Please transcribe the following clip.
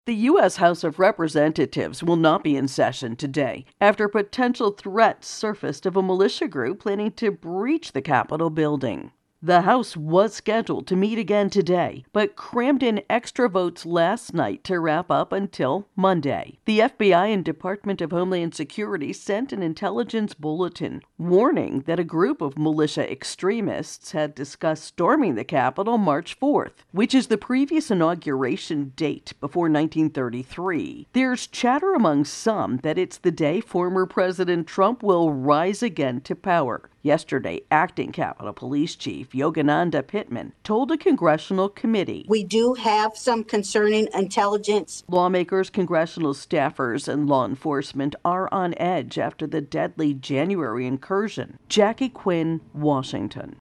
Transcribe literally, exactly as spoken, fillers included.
The U S House of Representatives will not be in session today after potential threats surfaced of a militia group planning to breach the Capitol building. The House was scheduled to meet again today, but crammed in extra votes last night to wrap up until Monday. The F B I and Department of Homeland Security sent an intelligence bulletin warning that a group of militia extremists had discussed storming the Capitol March fourth, which is the previous inauguration date before nineteen thirty-three. There's chatter among some that it's the day former President Trump will rise again to power. Yesterday, acting Capitol Police Chief Yogananda Pittman told a congressional committee, "We do have some concerning intelligence." Lawmakers, congressional staffers, and law enforcement are on edge after the deadly January incursion. Jackie Quinn, Washington.